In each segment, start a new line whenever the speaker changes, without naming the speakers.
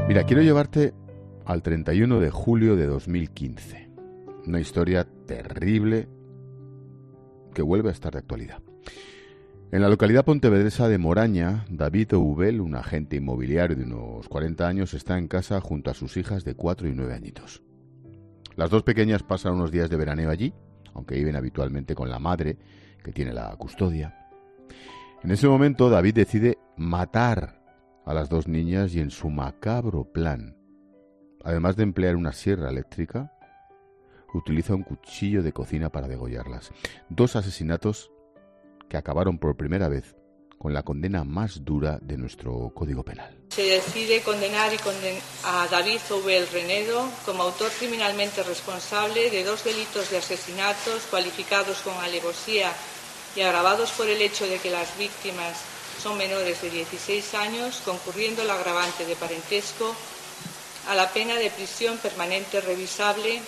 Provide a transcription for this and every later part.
Mira, quiero llevarte al 31 de julio de 2015. Una historia terrible que vuelve a estar de actualidad. En la localidad pontevedresa de Moraña, David Oubel, un agente inmobiliario de unos 40 años, está en casa junto a sus hijas de 4 y 9 añitos. Las dos pequeñas pasan unos días de veraneo allí, aunque viven habitualmente con la madre, que tiene la custodia. En ese momento, David decide matar a las dos niñas y en su macabro plan, además de emplear una sierra eléctrica, utiliza un cuchillo de cocina para degollarlas. Dos asesinatos que acabaron por primera vez con la condena más dura de nuestro Código Penal.
Se decide condenar a David Oubel Renedo como autor criminalmente responsable de dos delitos de asesinatos cualificados con alevosía y agravados por el hecho de que las víctimas son menores de 16 años, concurriendo el agravante de parentesco a la pena de prisión permanente revisable.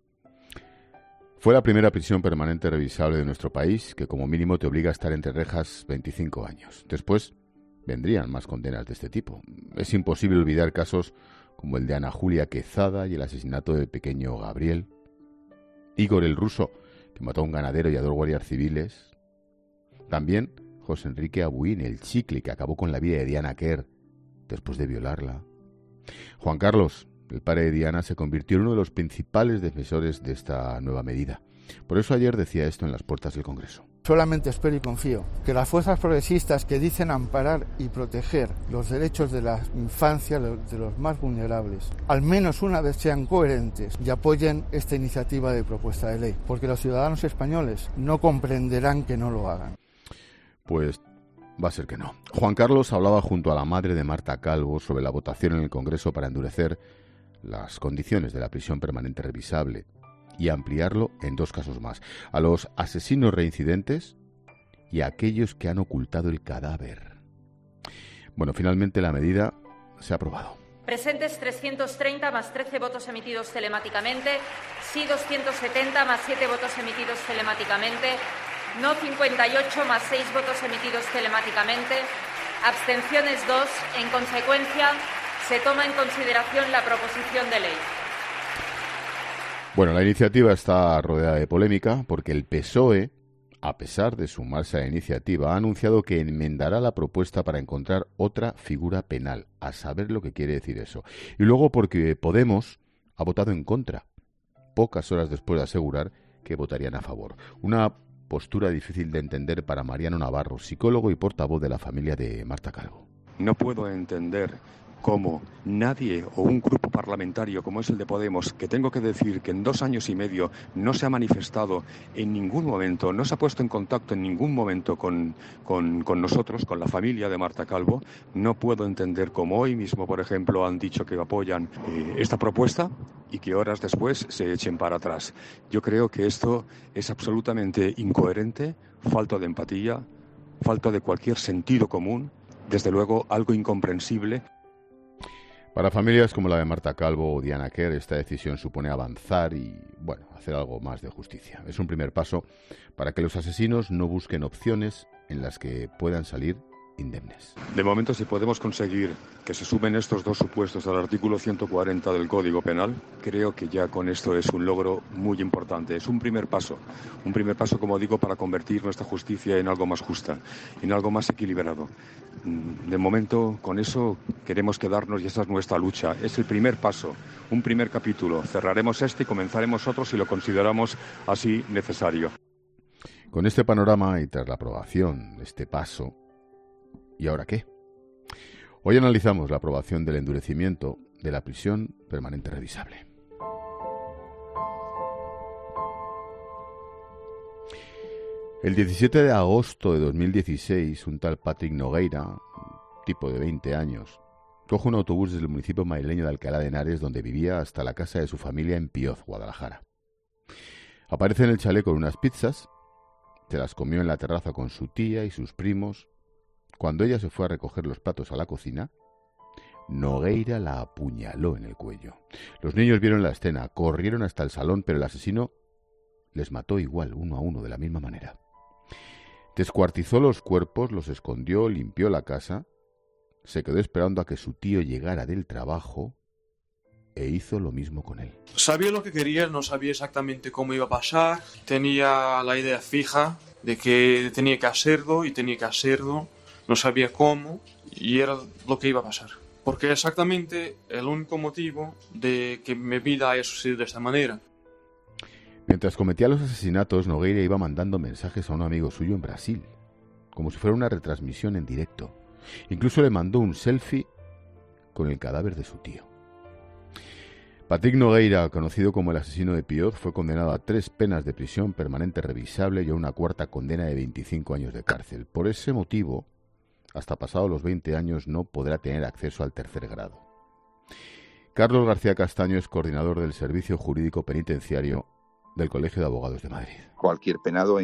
Fue la primera prisión permanente revisable de nuestro país, que como mínimo te obliga a estar entre rejas 25 años. Después vendrían más condenas de este tipo. Es imposible olvidar casos como el de Ana Julia Quezada y el asesinato del pequeño Gabriel. Igor el ruso, que mató a un ganadero y a dos guardias civiles. También José Enrique Abuín, el chicle que acabó con la vida de Diana Quer después de violarla. Juan Carlos, el padre de Diana, se convirtió en uno de los principales defensores de esta nueva medida. Por eso ayer decía esto en las puertas del Congreso.
Solamente espero y confío que las fuerzas progresistas que dicen amparar y proteger los derechos de la infancia, de los más vulnerables, al menos una vez sean coherentes y apoyen esta iniciativa de propuesta de ley, porque los ciudadanos españoles no comprenderán que no lo hagan.
Pues va a ser que no. Juan Carlos hablaba junto a la madre de Marta Calvo sobre la votación en el Congreso para endurecer las condiciones de la prisión permanente revisable y ampliarlo en dos casos más: a los asesinos reincidentes y a aquellos que han ocultado el cadáver. Bueno, finalmente la medida se ha aprobado.
Presentes 330 más 13 votos emitidos telemáticamente, sí 270 más 7 votos emitidos telemáticamente, no 58 más 6 votos emitidos telemáticamente, abstenciones 2. En consecuencia, se toma en consideración la proposición de ley.
Bueno, la iniciativa está rodeada de polémica porque el PSOE, a pesar de sumarse a la iniciativa, ha anunciado que enmendará la propuesta para encontrar otra figura penal, a saber lo que quiere decir eso. Y luego porque Podemos ha votado en contra, pocas horas después de asegurar que votarían a favor. Una postura difícil de entender para Mariano Navarro, psicólogo y portavoz de la familia de Marta Calvo.
No puedo entender cómo nadie o un grupo parlamentario como es el de Podemos, que tengo que decir que en 2 años y medio no se ha manifestado en ningún momento, no se ha puesto en contacto en ningún momento con nosotros, con la familia de Marta Calvo, no puedo entender cómo hoy mismo, por ejemplo, han dicho que apoyan esta propuesta y que horas después se echen para atrás. Yo creo que esto es absolutamente incoherente, falta de empatía, falta de cualquier sentido común, desde luego algo incomprensible.
Para familias como la de Marta Calvo o Diana Quer, esta decisión supone avanzar y, bueno, hacer algo más de justicia. Es un primer paso para que los asesinos no busquen opciones en las que puedan salir indemnes.
De momento, si podemos conseguir que se sumen estos dos supuestos al artículo 140 del Código Penal, creo que ya con esto es un logro muy importante. Es un primer paso, como digo, para convertir nuestra justicia en algo más justa, en algo más equilibrado. De momento, con eso queremos quedarnos y esa es nuestra lucha. Es el primer paso, un primer capítulo. Cerraremos este y comenzaremos otro si lo consideramos así necesario.
Con este panorama y tras la aprobación de este paso, ¿y ahora qué? Hoy analizamos la aprobación del endurecimiento de la prisión permanente revisable. El 17 de agosto de 2016, un tal Patrick Nogueira, un tipo de 20 años, coge un autobús desde el municipio madrileño de Alcalá de Henares, donde vivía, hasta la casa de su familia en Pioz, Guadalajara. Aparece en el chalet con unas pizzas, se las comió en la terraza con su tía y sus primos. Cuando ella se fue a recoger los platos a la cocina, Nogueira la apuñaló en el cuello. Los niños vieron la escena, corrieron hasta el salón, pero el asesino les mató igual, uno a uno, de la misma manera. Descuartizó los cuerpos, los escondió, limpió la casa se quedó esperando a que su tío llegara del trabajo e hizo lo mismo con él.
Sabía lo que quería, no sabía exactamente cómo iba a pasar. Tenía la idea fija de que tenía que hacerlo y tenía que hacerlo. No sabía cómo y era lo que iba a pasar. Porque exactamente el único motivo de que mi vida haya sucedido de esta manera.
Mientras cometía los asesinatos, Nogueira iba mandando mensajes a un amigo suyo en Brasil, como si fuera una retransmisión en directo. Incluso le mandó un selfie con el cadáver de su tío. Patrick Nogueira, conocido como el asesino de Piot, fue condenado a 3 penas de prisión permanente revisable y a una cuarta condena de 25 años de cárcel. Por ese motivo, hasta pasados los 20 años no podrá tener acceso al tercer grado. Carlos García Castaño es coordinador del Servicio Jurídico Penitenciario del Colegio de Abogados de Madrid.
Cualquier penado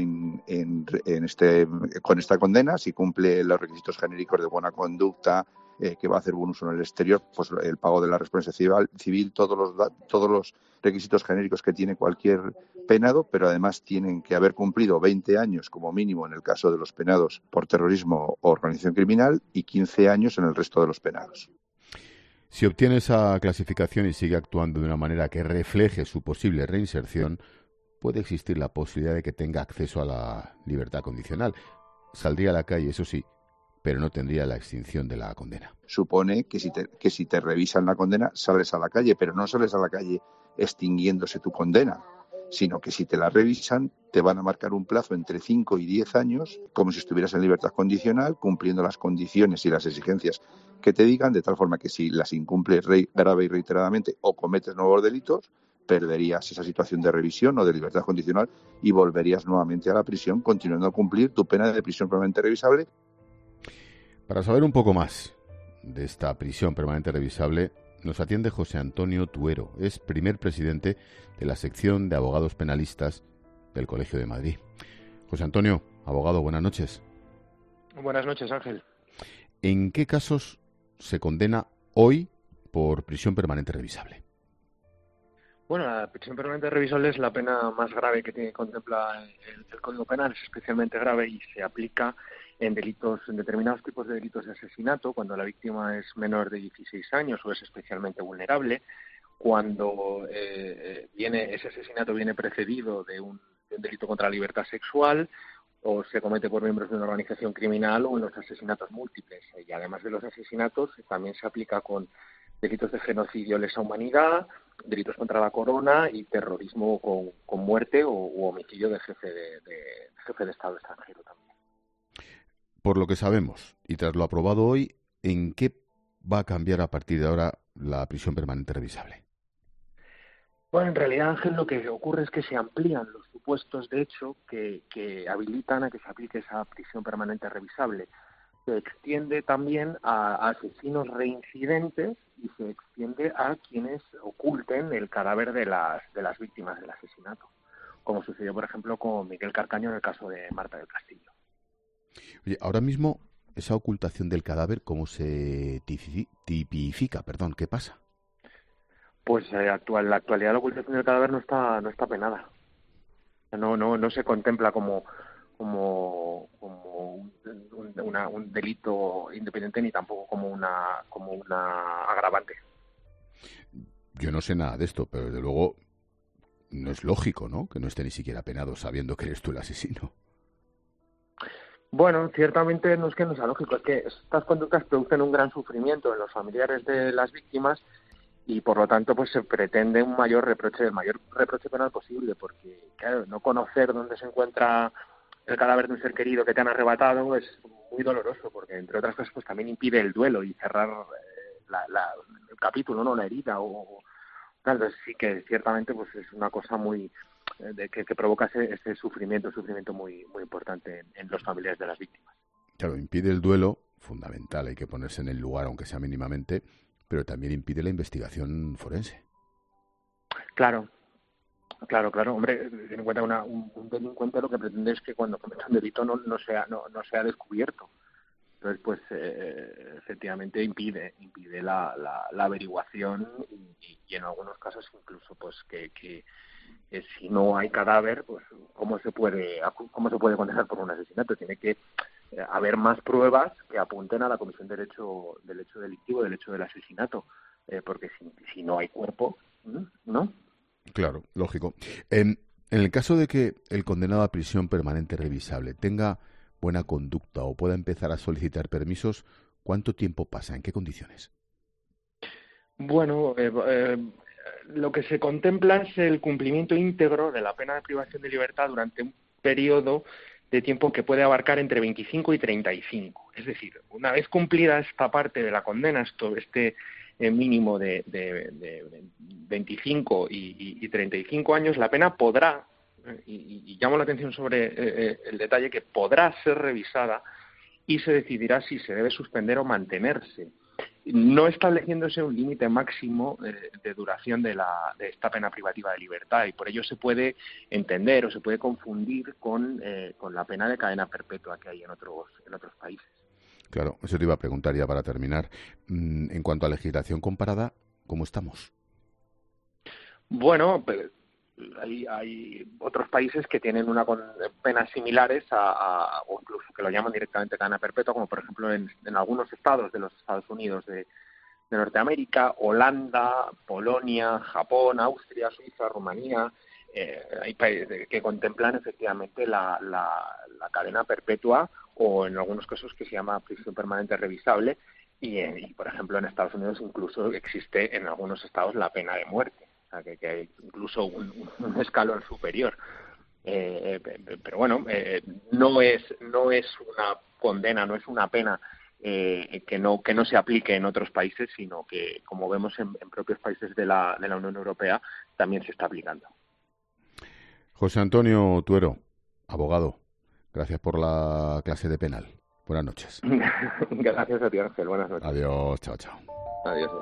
con esta condena, si cumple los requisitos genéricos de buena conducta, que va a hacer buen uso en el exterior, pues el pago de la responsabilidad civil, todos los requisitos genéricos que tiene cualquier penado, pero además tienen que haber cumplido 20 años como mínimo en el caso de los penados por terrorismo o organización criminal y 15 años en el resto de los penados.
Si obtiene esa clasificación y sigue actuando de una manera que refleje su posible reinserción, puede existir la posibilidad de que tenga acceso a la libertad condicional. Saldría a la calle, eso sí, pero no tendría la extinción de la condena.
Supone que si te revisan la condena, sales a la calle, pero no sales a la calle extinguiéndose tu condena, sino que si te la revisan, te van a marcar un plazo entre 5 y 10 años, como si estuvieras en libertad condicional, cumpliendo las condiciones y las exigencias que te digan, de tal forma que si las incumples grave y reiteradamente o cometes nuevos delitos, perderías esa situación de revisión o de libertad condicional y volverías nuevamente a la prisión, continuando a cumplir tu pena de prisión permanente revisable.
Para saber un poco más de esta prisión permanente revisable, nos atiende José Antonio Tuero. Es primer presidente de la sección de abogados penalistas del Colegio de Madrid. José Antonio, abogado, buenas noches.
Buenas noches, Ángel.
¿En qué casos se condena hoy por prisión permanente revisable?
Bueno, la prisión permanente revisable es la pena más grave que contempla el Código Penal. Es especialmente grave y se aplica en determinados tipos de delitos de asesinato, cuando la víctima es menor de 16 años o es especialmente vulnerable, cuando ese asesinato viene precedido de un delito contra la libertad sexual o se comete por miembros de una organización criminal o en los asesinatos múltiples. Y además de los asesinatos, también se aplica con delitos de genocidio, lesa humanidad, delitos contra la corona y terrorismo con muerte u homicidio de jefe de Estado extranjero también.
Por lo que sabemos, y tras lo aprobado hoy, ¿en qué va a cambiar a partir de ahora la prisión permanente revisable?
Bueno, en realidad, Ángel, lo que ocurre es que se amplían los supuestos de hecho que habilitan a que se aplique esa prisión permanente revisable. Se extiende también a asesinos reincidentes y se extiende a quienes oculten el cadáver de las víctimas del asesinato, como sucedió, por ejemplo, con Miguel Carcaño en el caso de Marta del Castillo.
Oye, ahora mismo, esa ocultación del cadáver, ¿cómo se tipifica? ¿Qué pasa?
Pues en la actualidad la ocultación del cadáver no está penada. No se contempla como un delito independiente ni tampoco como una agravante.
Yo no sé nada de esto, pero desde luego no es lógico, ¿no?, que no esté ni siquiera penado sabiendo que eres tú el asesino.
Bueno, ciertamente no es que no sea lógico, es que estas conductas producen un gran sufrimiento en los familiares de las víctimas y por lo tanto pues se pretende el mayor reproche penal posible, porque claro, no conocer dónde se encuentra el cadáver de un ser querido que te han arrebatado es muy doloroso, porque entre otras cosas pues también impide el duelo y cerrar el capítulo, ¿no?, la herida claro, sí que ciertamente pues es una cosa muy que provoca ese sufrimiento muy muy importante en los familiares de las víctimas.
Claro, impide el duelo, fundamental, hay que ponerse en el lugar aunque sea mínimamente, pero también impide la investigación forense.
Claro, hombre, ten en cuenta un delincuente lo que pretende es que cuando cometa un delito no sea descubierto. Entonces, pues efectivamente impide la averiguación y en algunos casos incluso pues que si no hay cadáver, pues cómo se puede condenar por un asesinato. Tiene que haber más pruebas que apunten a la comisión del hecho delictivo, del hecho del asesinato, porque si no hay cuerpo, ¿no?
Claro, lógico. En el caso de que el condenado a prisión permanente revisable tenga buena conducta o pueda empezar a solicitar permisos, ¿cuánto tiempo pasa? ¿En qué condiciones?
Bueno, lo que se contempla es el cumplimiento íntegro de la pena de privación de libertad durante un periodo de tiempo que puede abarcar entre 25 y 35. Es decir, una vez cumplida esta parte de la condena, este mínimo de 25 y 35 años, la pena podrá, y llamo la atención sobre el detalle, que podrá ser revisada y se decidirá si se debe suspender o mantenerse, no estableciéndose un límite máximo de duración de esta pena privativa de libertad, y por ello se puede entender o se puede confundir con la pena de cadena perpetua que hay en otros países.
Claro, eso te iba a preguntar ya para terminar. En cuanto a legislación comparada, ¿cómo estamos?
Bueno, hay otros países que tienen penas similares o incluso que lo llaman directamente cadena perpetua, como por ejemplo en algunos estados de los Estados Unidos de Norteamérica, Holanda, Polonia, Japón, Austria, Suiza, Rumanía. Hay países que contemplan efectivamente la cadena perpetua, o en algunos casos que se llama prisión permanente revisable, y por ejemplo en Estados Unidos incluso existe en algunos estados la pena de muerte, o sea que hay incluso un escalón superior. Pero bueno, no es una condena, no es una pena que no se aplique en otros países, sino que, como vemos en propios países de la Unión Europea, también se está aplicando.
José Antonio Tuero, abogado, gracias por la clase de penal. Buenas noches.
Gracias a ti, Ángel. Buenas noches.
Adiós, chao, chao.
Adiós.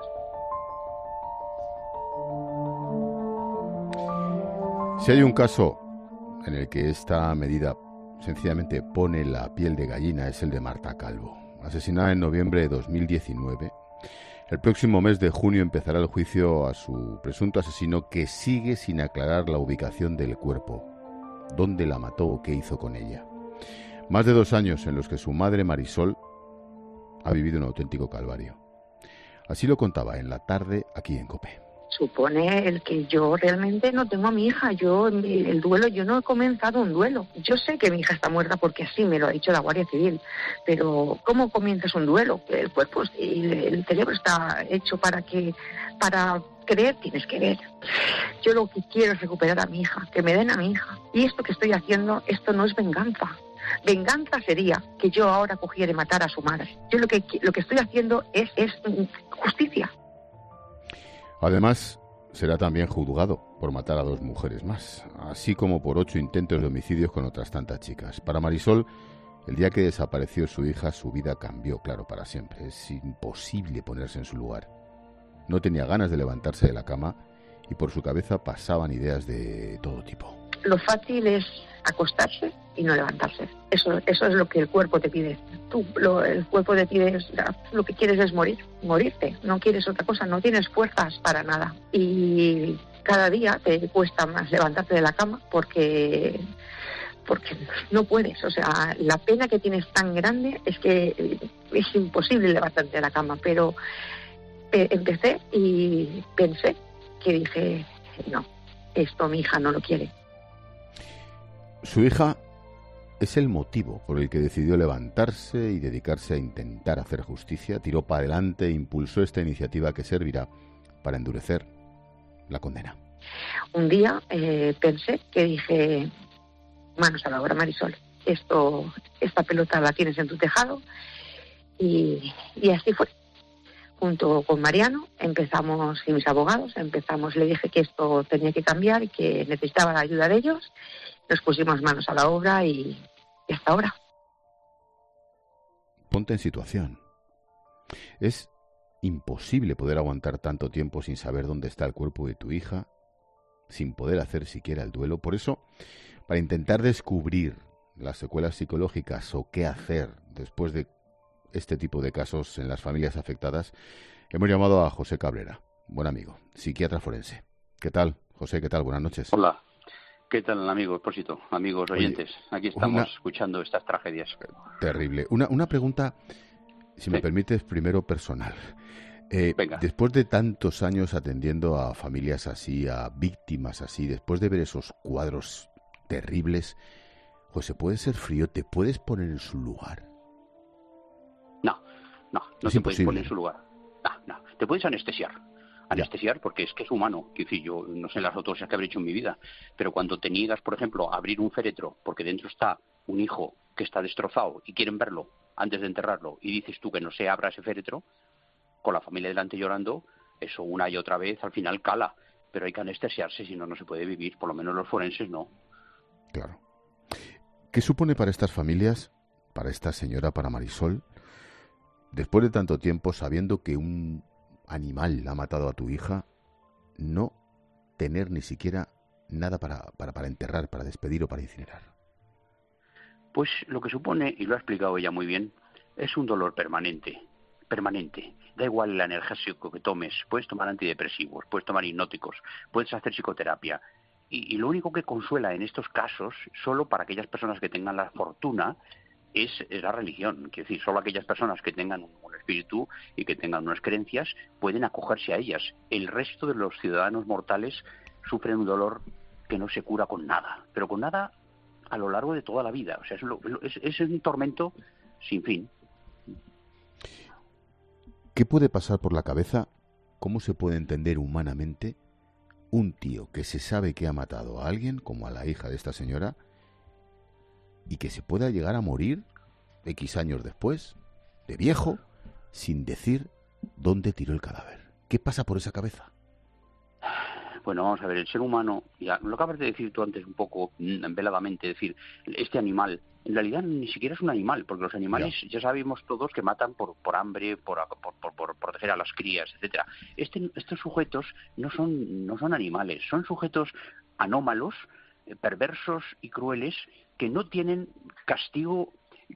Si hay un caso en el que esta medida sencillamente pone la piel de gallina, es el de Marta Calvo, asesinada en noviembre de 2019. El próximo mes de junio empezará el juicio a su presunto asesino, que sigue sin aclarar la ubicación del cuerpo, dónde la mató o qué hizo con ella. Más de 2 años en los que su madre Marisol ha vivido un auténtico calvario. Así lo contaba en La Tarde aquí en COPE.
Supone el que yo realmente no tengo a mi hija. El duelo, yo no he comenzado un duelo. Yo sé que mi hija está muerta porque así me lo ha dicho la Guardia Civil, pero ¿cómo comienzas un duelo? El cuerpo y el cerebro está hecho para creer, tienes que ver. Yo lo que quiero es recuperar a mi hija, que me den a mi hija. Y esto que estoy haciendo, esto no es venganza. Venganza sería que yo ahora cogiera y matara a su madre. Yo lo que estoy haciendo es justicia.
Además, será también juzgado por matar a 2 mujeres más, así como por 8 intentos de homicidios con otras tantas chicas. Para Marisol, el día que desapareció su hija, su vida cambió, claro, para siempre. Es imposible ponerse en su lugar. No tenía ganas de levantarse de la cama y por su cabeza pasaban ideas de todo tipo.
Lo fácil es acostarse y no levantarse. Eso es lo que el cuerpo te pide. El cuerpo te pide, lo que quieres es morirte. No quieres otra cosa, no tienes fuerzas para nada. Y cada día te cuesta más levantarte de la cama porque no puedes. O sea, la pena que tienes tan grande es que es imposible levantarte de la cama. Pero empecé y pensé que dije, no, esto mi hija no lo quiere.
Su hija es el motivo por el que decidió levantarse y dedicarse a intentar hacer justicia. Tiró para adelante e impulsó esta iniciativa que servirá para endurecer la condena.
Un día pensé que dije, manos a la obra, Marisol. Esta pelota la tienes en tu tejado. Y así fue. Junto con Mariano empezamos, y mis abogados, le dije que esto tenía que cambiar y que necesitaba la ayuda de ellos. Nos pusimos manos a la obra y hasta ahora.
Ponte en situación. Es imposible poder aguantar tanto tiempo sin saber dónde está el cuerpo de tu hija, sin poder hacer siquiera el duelo. Por eso, para intentar descubrir las secuelas psicológicas o qué hacer después de este tipo de casos en las familias afectadas, hemos llamado a José Cabrera, buen amigo, psiquiatra forense. ¿Qué tal, José? ¿Qué tal? Buenas noches.
Hola. ¿Qué tal, amigo Expósito? Amigos oyentes, aquí estamos escuchando estas tragedias.
Terrible. Una pregunta, si me permites, primero personal. Después de tantos años atendiendo a familias así, a víctimas así, después de ver esos cuadros terribles, José, ¿puede ser frío? ¿Te puedes poner en su lugar?
No te puedes poner en su lugar. No. Te puedes anestesiar porque es que es humano. Quiero decir, yo no sé las autopsias que habré hecho en mi vida, pero cuando te niegas, por ejemplo, a abrir un féretro porque dentro está un hijo que está destrozado y quieren verlo antes de enterrarlo y dices tú que no se abra ese féretro, con la familia delante llorando, eso una y otra vez al final cala. Pero hay que anestesiarse, si no, no se puede vivir. Por lo menos los forenses no.
Claro. ¿Qué supone para estas familias, para esta señora, para Marisol, después de tanto tiempo, sabiendo que un animal ha matado a tu hija, no tener ni siquiera nada para enterrar, para despedir o para incinerar?
Pues lo que supone, y lo ha explicado ella muy bien, es un dolor permanente. Da igual el analgésico que tomes, puedes tomar antidepresivos, puedes tomar hipnóticos, puedes hacer psicoterapia. Y lo único que consuela en estos casos, solo para aquellas personas que tengan la fortuna, es la religión. Quiero decir, solo aquellas personas que tengan un espíritu y que tengan unas creencias pueden acogerse a ellas. El resto de los ciudadanos mortales sufren un dolor que no se cura con nada, pero con nada a lo largo de toda la vida. O sea, es un tormento sin fin.
¿Qué puede pasar por la cabeza? ¿Cómo se puede entender humanamente un tío que se sabe que ha matado a alguien, como a la hija de esta señora, y que se pueda llegar a morir X años después, de viejo, sin decir dónde tiró el cadáver? ¿Qué pasa por esa cabeza?
Bueno, vamos a ver, el ser humano, ya lo acabas de decir tú antes un poco veladamente, decir, este animal, en realidad ni siquiera es un animal, porque los animales ya sabemos todos que matan por hambre, por proteger a las crías, etcétera. Estos sujetos no son animales, son sujetos anómalos, perversos y crueles que no tienen castigo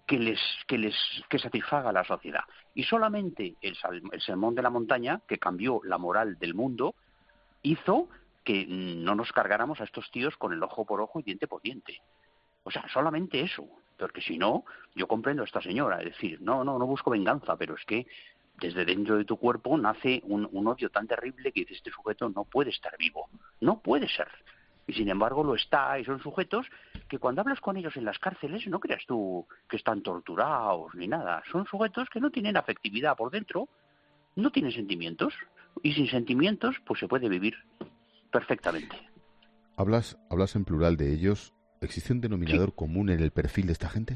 que satisfaga a la sociedad. Y solamente el sermón de la montaña, que cambió la moral del mundo, hizo que no nos cargáramos a estos tíos con el ojo por ojo y diente por diente. O sea, solamente eso. Porque si no, yo comprendo a esta señora. Es decir, no busco venganza, pero es que desde dentro de tu cuerpo nace un odio tan terrible que dices, este sujeto no puede estar vivo. No puede ser. Y sin embargo lo está, y son sujetos que cuando hablas con ellos en las cárceles no creas tú que están torturados ni nada. Son sujetos que no tienen afectividad por dentro, no tienen sentimientos, y sin sentimientos pues se puede vivir perfectamente.
Hablas en plural de ellos. ¿Existe un denominador común en el perfil de esta gente?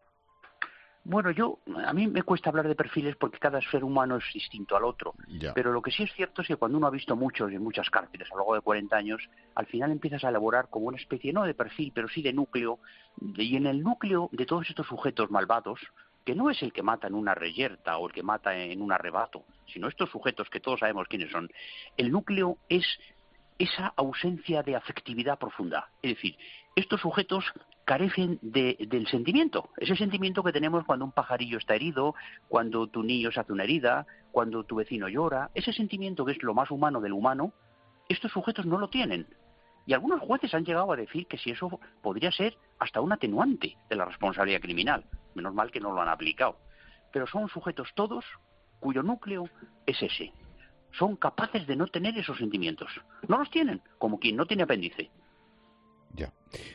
Bueno, a mí me cuesta hablar de perfiles porque cada ser humano es distinto al otro.
Ya.
Pero lo que sí es cierto es que cuando uno ha visto muchos y muchas cárceles a lo largo de 40 años, al final empiezas a elaborar como una especie, no de perfil, pero sí de núcleo. Y en el núcleo de todos estos sujetos malvados, que no es el que mata en una reyerta o el que mata en un arrebato, sino estos sujetos que todos sabemos quiénes son, el núcleo es esa ausencia de afectividad profunda. Es decir, estos sujetos carecen del sentimiento, ese sentimiento que tenemos cuando un pajarillo está herido, cuando tu niño se hace una herida, cuando tu vecino llora, ese sentimiento que es lo más humano del humano, estos sujetos no lo tienen. Y algunos jueces han llegado a decir que si eso podría ser hasta un atenuante de la responsabilidad criminal. Menos mal que no lo han aplicado. Pero son sujetos todos cuyo núcleo es ese. Son capaces de no tener esos sentimientos. No los tienen, como quien no tiene apéndice.
Ya.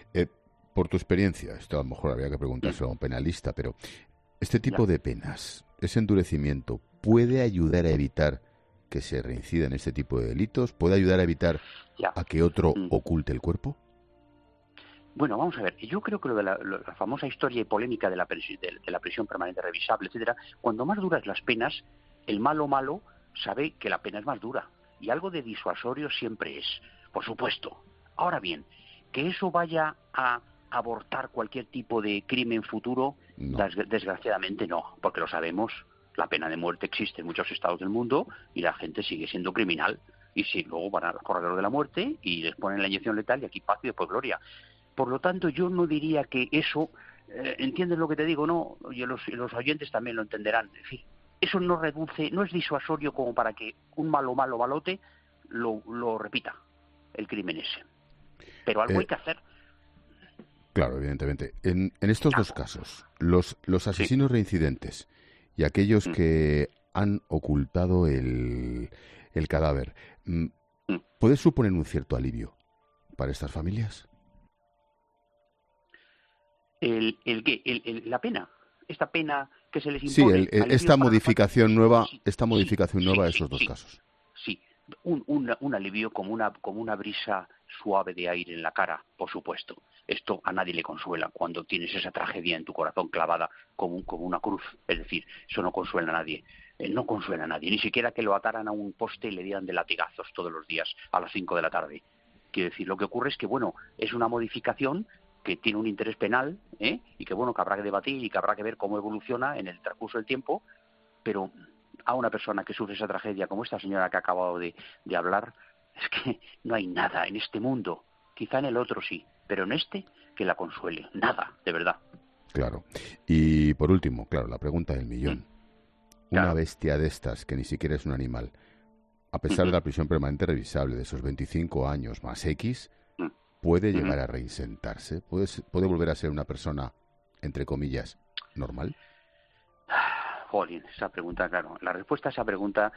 Por tu experiencia, esto a lo mejor habría que preguntárselo a un penalista, pero este tipo de penas, ese endurecimiento, ¿puede ayudar a evitar que se reincidan este tipo de delitos? ¿Puede ayudar a evitar a que otro oculte el cuerpo?
Bueno, vamos a ver. Yo creo que lo de la famosa historia y polémica de la prisión permanente revisable, etcétera, cuando más duras las penas, el malo sabe que la pena es más dura. Y algo de disuasorio siempre es, por supuesto. Ahora bien, que eso vaya a abortar cualquier tipo de crimen futuro, no. Desgraciadamente no, porque lo sabemos, la pena de muerte existe en muchos estados del mundo y la gente sigue siendo criminal. Y si luego van al corredor de la muerte y les ponen la inyección letal y aquí paz y después gloria. Por lo tanto, yo no diría que eso, ¿entiendes lo que te digo? No, y los oyentes también lo entenderán. En fin, eso no reduce, no es disuasorio como para que un malote lo repita, el crimen ese. Pero algo hay que hacer.
Claro, evidentemente. En estos dos casos, los asesinos reincidentes y aquellos que han ocultado el cadáver, ¿puede suponer un cierto alivio para estas familias?
La pena, esta pena que se les impone.
Sí, esta modificación nueva a esos dos casos.
Sí, un alivio como una brisa suave de aire en la cara, por supuesto. Esto a nadie le consuela cuando tienes esa tragedia en tu corazón clavada como una cruz. Es decir, eso no consuela a nadie. No consuela a nadie, ni siquiera que lo ataran a un poste y le dieran de latigazos todos los días a las 5 de la tarde. Quiero decir, lo que ocurre es que, bueno, es una modificación que tiene un interés penal, y que, bueno, que habrá que debatir y que habrá que ver cómo evoluciona en el transcurso del tiempo, pero a una persona que sufre esa tragedia, como esta señora que ha acabado de hablar, es que no hay nada en este mundo, quizá en el otro sí, pero en este que la consuele, nada, de verdad.
Claro. Y por último, claro, la pregunta del millón. Una bestia de estas, que ni siquiera es un animal, a pesar de la prisión permanente revisable de esos 25 años más X, ¿puede llegar a reinsertarse? ¿Puede volver a ser una persona, entre comillas, normal?
Jolín, esa pregunta, claro. La respuesta a esa pregunta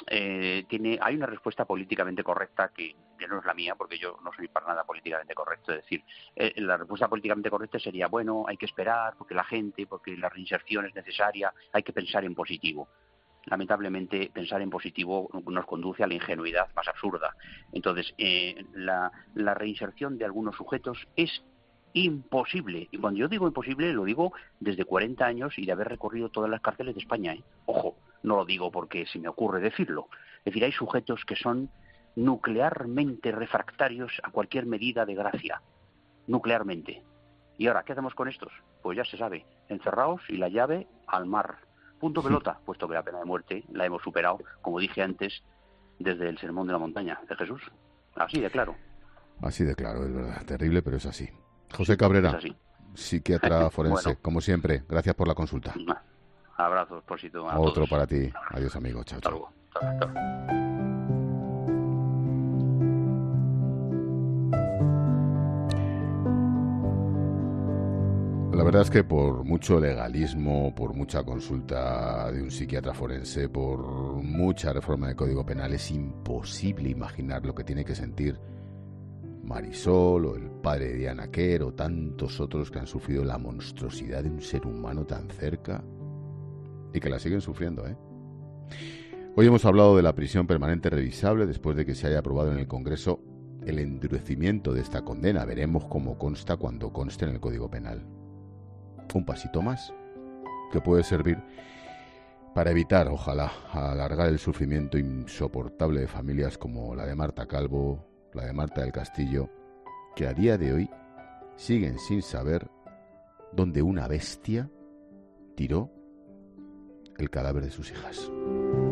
hay una respuesta políticamente correcta que no es la mía, porque yo no soy para nada políticamente correcto. Es decir, la respuesta políticamente correcta sería, bueno, hay que esperar, porque la reinserción es necesaria, hay que pensar en positivo. Lamentablemente, pensar en positivo nos conduce a la ingenuidad más absurda. Entonces, la reinserción de algunos sujetos es imposible. Y cuando yo digo imposible, lo digo desde 40 años y de haber recorrido todas las cárceles de España. Ojo, no lo digo porque se me ocurre decirlo. Es decir, hay sujetos que son nuclearmente refractarios a cualquier medida de gracia. Nuclearmente. ¿Y ahora qué hacemos con estos? Pues ya se sabe. Encerrados y la llave al mar. Punto pelota, puesto que la pena de muerte la hemos superado, como dije antes, desde el Sermón de la Montaña de Jesús. Así de claro.
Así de claro, es verdad. Terrible, pero es así. José Cabrera, psiquiatra forense, bueno, como siempre, gracias por la consulta.
Abrazos, Pósito.
Otro para ti. Adiós, amigo. Chao, chao.
Chao.
La verdad es que por mucho legalismo, por mucha consulta de un psiquiatra forense, por mucha reforma del Código Penal, es imposible imaginar lo que tiene que sentir Marisol o el padre de Diana Quer o tantos otros que han sufrido la monstruosidad de un ser humano tan cerca y que la siguen sufriendo, Hoy hemos hablado de la prisión permanente revisable después de que se haya aprobado en el Congreso el endurecimiento de esta condena. Veremos cómo consta cuando conste en el Código Penal. Un pasito más que puede servir para evitar, ojalá, alargar el sufrimiento insoportable de familias como la de Marta Calvo, la de Marta del Castillo, que a día de hoy siguen sin saber dónde una bestia tiró el cadáver de sus hijas.